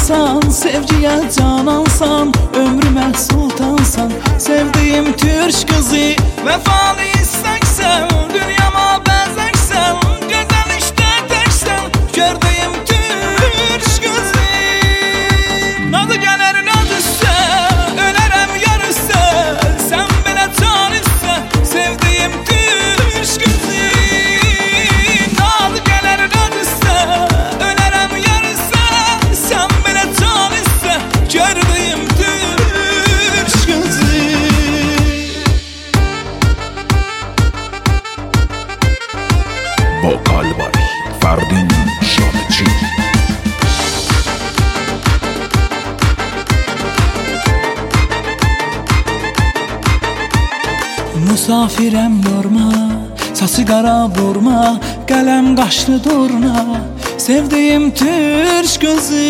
canansan, sevgiye canansan, ömrüme sultansan. Sevdiğim Türk kızı, vefalı isteksen, dünyama benzeksen, güzel işte teksen, gördüğüm Türk kızı. Nadı gelir nadüsse, ölerem yarısse, sen bile can iste, sevdiğim Türk kızı. Nadı gelir nadüsse, ölerem yarısse, sen bile can iste, gördüğüm Türk kızı. Vokal var Ferdin Şarkıcı. Musafirəm yorma, saçı qara vurma, qələm qaşlı durna, sevdiğim Türk kızı.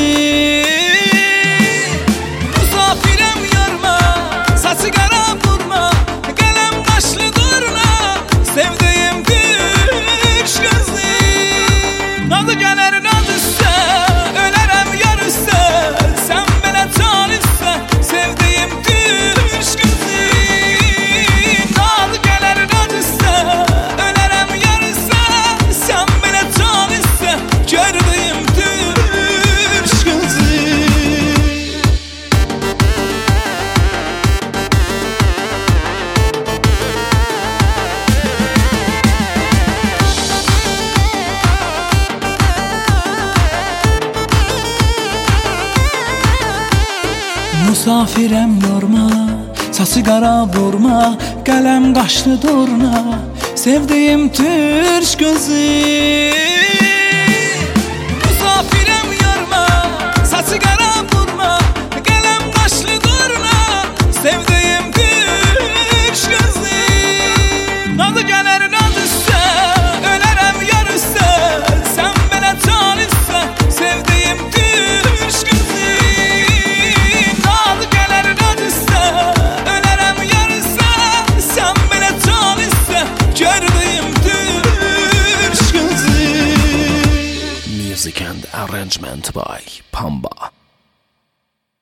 Musafirəm yorma, saçı qara vurma, qələm qaşlı durna, sevdiğim Türk kızı. Nadı gələr nadüsse, ölərəm yarısse, sen belə can iste, sevdiğim Türk kızı. Nadı gələr nadüsse, ölərəm yarısse, sen belə can iste, gördüğüm Türk kızı. Musafirəm yorma, saçı qara vurma, qələm qaşlı durna, sevdiğim Türk kızı. Musafirəm yorma, saçı qara vurma, qələm qaşlı durna, sevdiğim Türk kızı. Nadı gələr nadüsse, ölərəm yarısse, sen belə can iste, sevdiğim Türk kızı. Nadı gələr nadüsse, ölərəm yarısse, sen belə can iste, gördüğüm Türk kızı. Music and arrangement by Pamba.